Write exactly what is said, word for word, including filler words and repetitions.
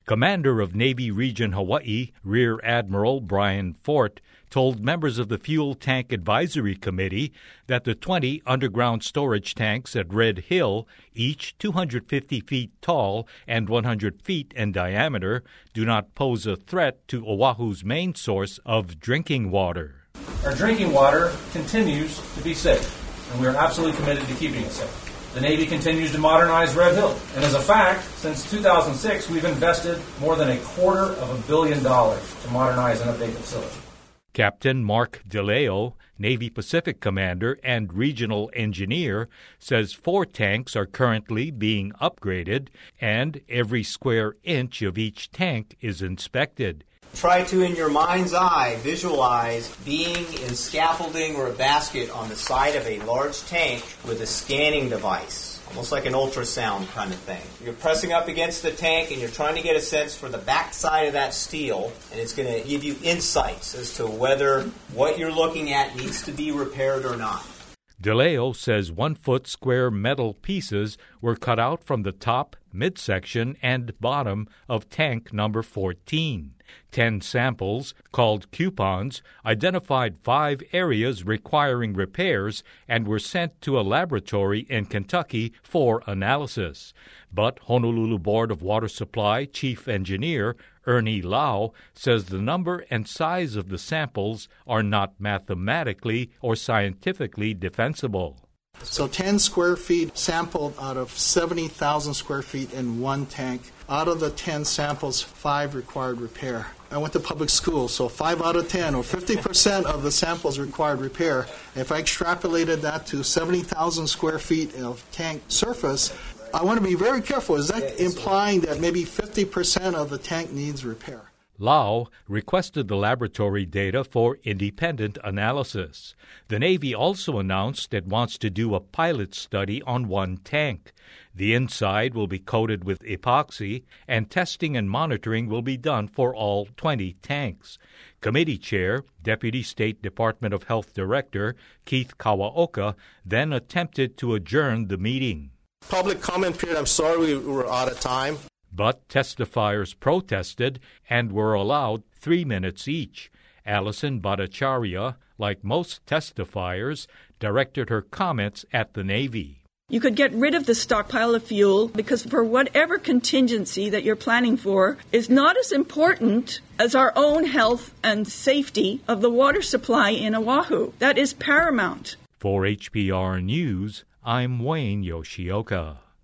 Commander of Navy Region Hawaii, Rear Admiral Brian Fort, told members of the Fuel Tank Advisory Committee that the twenty underground storage tanks at Red Hill, each two hundred fifty feet tall and one hundred feet in diameter, do not pose a threat to Oahu's main source of drinking water. Our drinking water continues to be safe, and we are absolutely committed to keeping it safe. The Navy continues to modernize Red Hill, and as a fact, since two thousand six, we've invested more than a quarter of a billion dollars to modernize and update the facility. Captain Mark DeLeo, Navy Pacific Commander and Regional Engineer, says four tanks are currently being upgraded, and every square inch of each tank is inspected. Try to, in your mind's eye, visualize being in scaffolding or a basket on the side of a large tank with a scanning device, almost like an ultrasound kind of thing. You're pressing up against the tank and you're trying to get a sense for the backside of that steel, and it's going to give you insights as to whether what you're looking at needs to be repaired or not. DeLeo says one-foot square metal pieces were cut out from the top, midsection, and bottom of tank number fourteen. Ten samples, called coupons, identified five areas requiring repairs and were sent to a laboratory in Kentucky for analysis. But Honolulu Board of Water Supply Chief Engineer Ernie Lau says the number and size of the samples are not mathematically or scientifically defensible. So ten square feet sampled out of seventy thousand square feet in one tank. Out of the ten samples, five required repair. I went to public school, so five out of ten, or fifty percent of the samples required repair. If I extrapolated that to seventy thousand square feet of tank surface, I want to be very careful. Is that implying that maybe fifty percent of the tank needs repair? Lau requested the laboratory data for independent analysis. The Navy also announced it wants to do a pilot study on one tank. The inside will be coated with epoxy, and testing and monitoring will be done for all twenty tanks. Committee Chair, Deputy State Department of Health Director Keith Kawaoka then attempted to adjourn the meeting. Public comment period, I'm sorry we were out of time. But testifiers protested and were allowed three minutes each. Allison Bhattacharya, like most testifiers, directed her comments at the Navy. You could get rid of the stockpile of fuel because for whatever contingency that you're planning for is not as important as our own health and safety of the water supply in Oahu. That is paramount. For H P R News, I'm Wayne Yoshioka.